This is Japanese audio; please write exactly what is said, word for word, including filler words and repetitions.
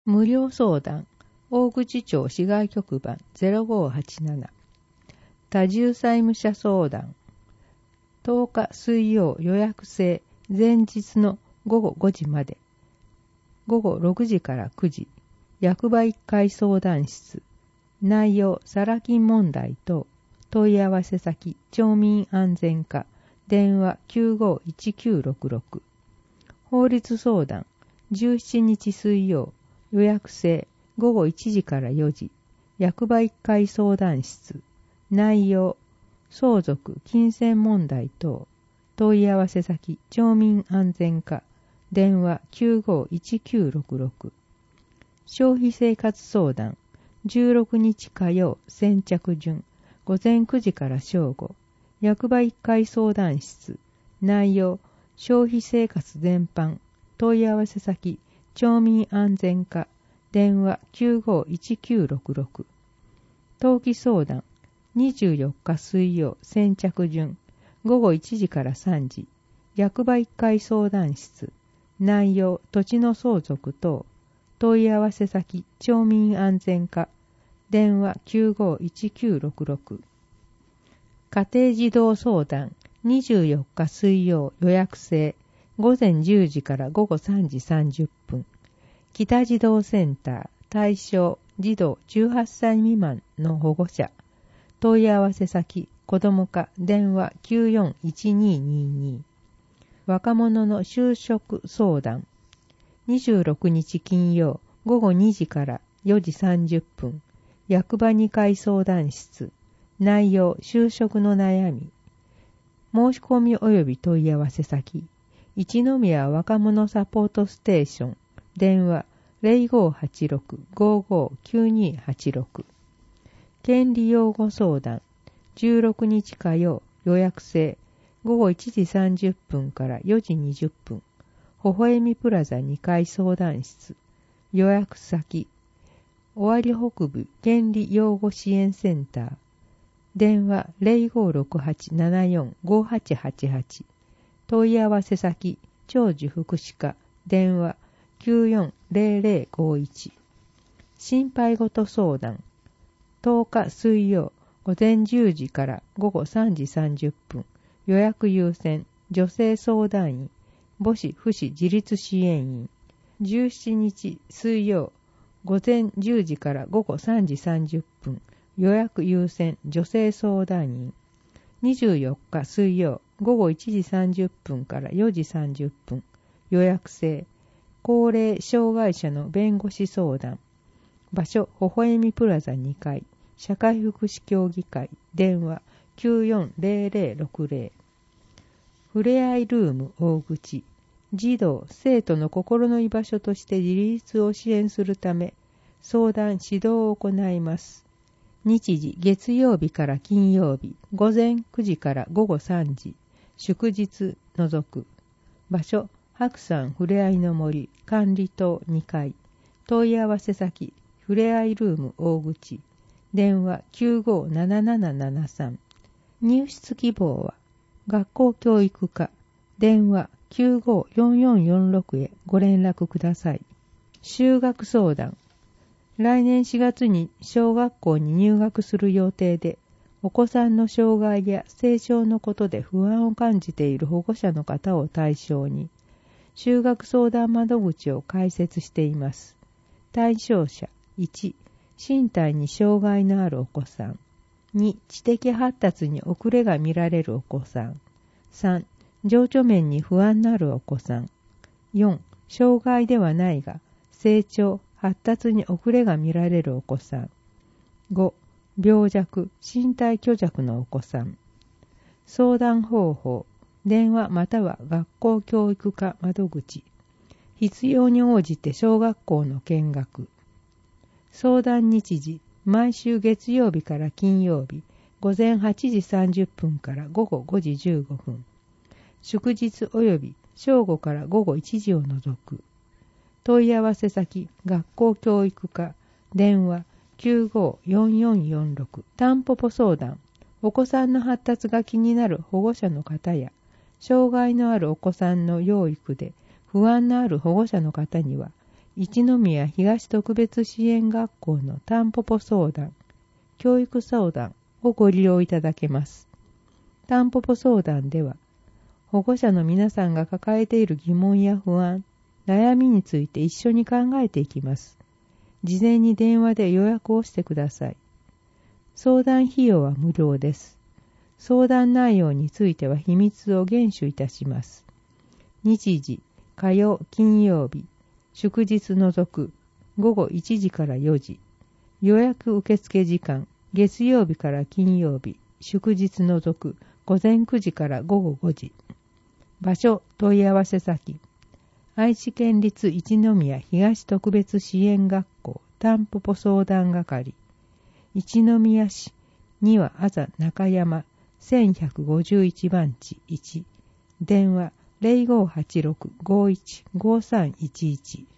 無料相談、大口町市外局番 ゼロごはちなな。多重債務者相談。とおか水曜予約制、前日のごごごじまで。ごごろくじからくじ。役場いっかい相談室。内容、サラ金問題等。問い合わせ先、町民安全課。電話きゅうごいちきゅうろくろく。法律相談。じゅうしちにち水曜。予約制。ごごいちじからよじ。役場いっかい相談室。内容。相続、金銭問題等。問い合わせ先、町民安全課。電話きゅうごいちきゅうろくろく。消費生活相談。じゅうろくにち火曜、先着順。午前くじから正午。役場いっかい相談室。内容。消費生活全般。問い合わせ先、町民安全課。電話きゅうごいちきゅうろくろく。登記相談。にじゅうよっか水曜、先着順。ごごいちじからさんじ。役場いっかい相談室。内容、土地の相続等。問い合わせ先、町民安全課。電話きゅうごいちきゅうろくろく。家庭児童相談。にじゅうよっか水曜予約制。午前じゅうじからごごさんじさんじゅっぷん。北児童センター。対象、児童じゅうはっさい未満の保護者。問い合わせ先、子ども課。電話きゅうよんいちににに。若者の就職相談。にじゅうろくにち金曜、ごごにじからよじさんじゅっぷん。役場にかい相談室。内容、就職の悩み。申し込み及び問い合わせ先。一宮若者サポートステーション。電話ゼロごはちろく ごごきゅうにはちろく。権利擁護相談。じゅうろくにち火曜、予約制。ごごいちじさんじゅっぷんからよじにじゅっぷん。微笑みプラザにかい相談室。予約先。尾張北部権利擁護支援センター。電話ゼロごろくはちななよんごはちはちはち。問い合わせ先、長寿福祉課。電話きゅうよんゼロゼロごいち。心配事相談。とおか水曜、午前じゅうじからごごさんじさんじゅっぷん。予約優先、女性相談員。母子父子自立支援員。じゅうしちにち水曜、午前じゅうじからごごさんじさんじゅっぷん。予約優先、女性相談員。にじゅうよっか水曜、ごごいちじさんじゅっぷんからよじさんじゅっぷん。予約制。高齢障害者の弁護士相談。場所、微笑みプラザにかい。社会福祉協議会。電話きゅうよんゼロゼロろくゼロ。ふれあいルーム大口。児童、生徒の心の居場所として自立を支援するため、相談指導を行います。日時、月曜日から金曜日、午前くじからごごさんじ、祝日除く。場所、白山ふれあいの森、管理棟にかい。問い合わせ先、ふれあいルーム大口。電話きゅうごななななななさん。入室希望は、学校教育課。電話きゅうごよんよんよんろくへご連絡ください。就学相談。来年しがつに小学校に入学する予定で、お子さんの障害や成長のことで不安を感じている保護者の方を対象に、就学相談窓口を開設しています。対象者いち、身体に障害のあるお子さん。に、知的発達に遅れが見られるお子さん。さん、情緒面に不安のあるお子さん。よん、障害ではないが、成長、発達に遅れが見られるお子さん。ご、病弱、身体虚弱のお子さん。相談方法、電話または学校教育課窓口。必要に応じて小学校の見学。相談日時、毎週月曜日から金曜日、午前はちじさんじゅっぷんから午後ごじじゅうごふん。祝日及び正午から午後いちじを除く。問い合わせ先、学校教育課、電話きゅうごよんよんよんろく。タンポポ相談。お子さんの発達が気になる保護者の方や、障害のあるお子さんの養育で不安のある保護者の方には、 一宮東特別支援学校のタンポポ相談、教育相談をご利用いただけます。タンポポ相談では、保護者の皆さんが抱えている疑問や不安、悩みについて一緒に考えていきます。事前に電話で予約をしてください。相談費用は無料です。相談内容については秘密を厳守いたします。日時、火曜、金曜日、祝日除くごごいちじからよじ。予約受付時間、月曜日から金曜日、祝日除くごぜんくじからごごごじ。場所、問い合わせ先、愛知県立一宮東特別支援学校タンポポ相談係、一宮市にはあざ中山せんひゃくごじゅういち番地いち、電話 ゼロごはちろくごいちごさんいちいち。